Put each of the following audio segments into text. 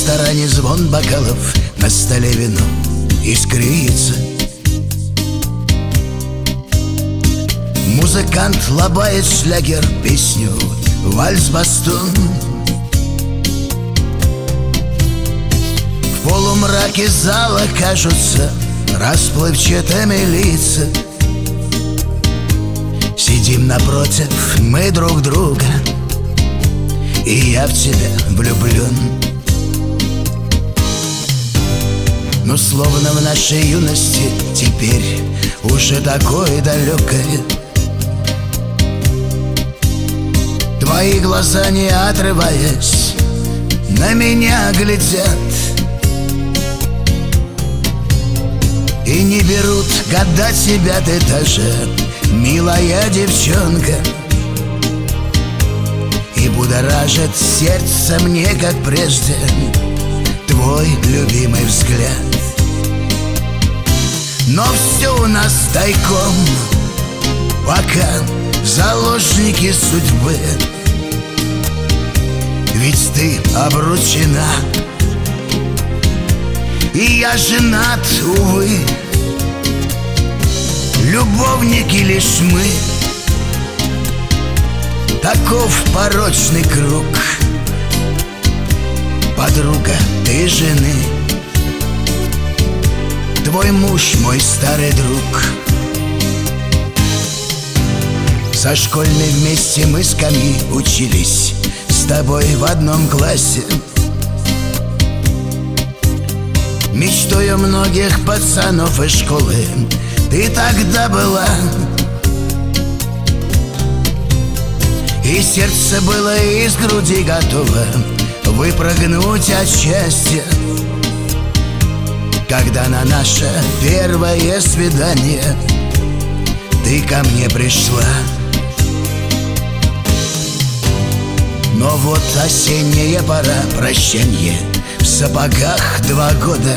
ресторане звон бокалов, на столе вино искрится. Музыкант лобает шлягер, песню, вальс-бастун. В полумраке зала кажутся расплывчатыми лица. Сидим напротив мы друг друга, и я в тебя влюблен. Но словно в нашей юности теперь уже такое далекое. Твои глаза, не отрываясь, на меня глядят и не берут гадать себя. Ты даже милая девчонка, и будоражит сердце мне, как прежде, твой любимый взгляд. Но все у нас тайком, пока заложники судьбы. Ведь ты обручена, и я женат, увы. Любовники лишь мы, таков порочный круг. Подруга, ты жены, твой муж мой старый друг. Со школьной вместе мы скамьи учились с тобой в одном классе. Мечтой у многих пацанов из школы ты тогда была, и сердце было из груди готово выпрыгнуть от счастья, когда на наше первое свидание ты ко мне пришла. Но вот осенняя пора, прощанье, в сапогах 2 года,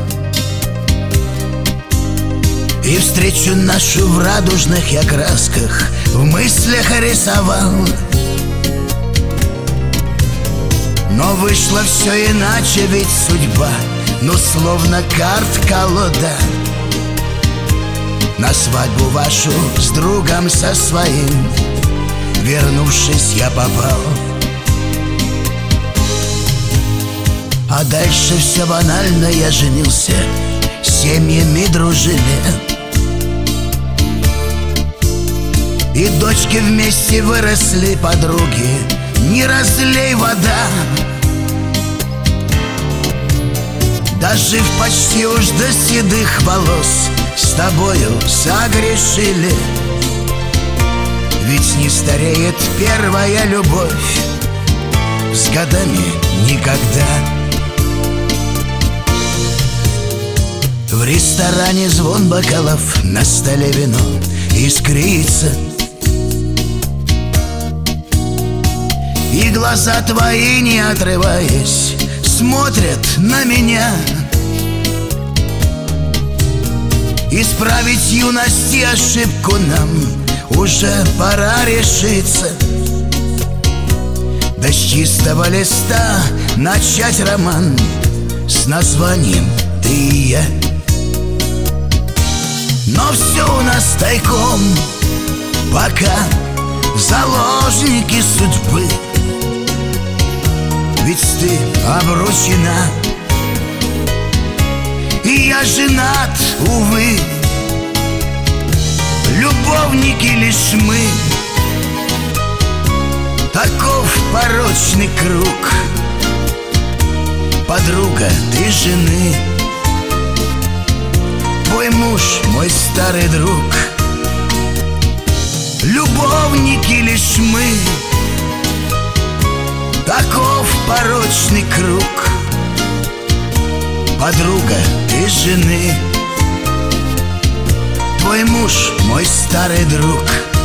и встречу нашу в радужных я красках в мыслях рисовал. Но вышло все иначе, ведь судьба, ну словно карт-колода. На свадьбу вашу с другом со своим, вернувшись, я попал. А дальше все банально, я женился, с семьями дружили, и дочки вместе выросли, подруги, не разлей вода. Дожив почти уж до седых волос, с тобою согрешили. Ведь не стареет первая любовь с годами никогда. В ресторане звон бокалов, на столе вино искрится, и глаза твои, не отрываясь, смотрят на меня. Исправить юности ошибку нам уже пора решиться, да с чистого листа начать роман с названием «Ты и я». Но все у нас тайком, пока заложники судьбы. Ведь ты обручена, и я женат, увы. Любовники лишь мы, таков порочный круг. Подруга, ты жены, твой муж мой старый друг. Любовники лишь мы, таков порочный круг. Подруга, ты жены, твой муж мой старый друг.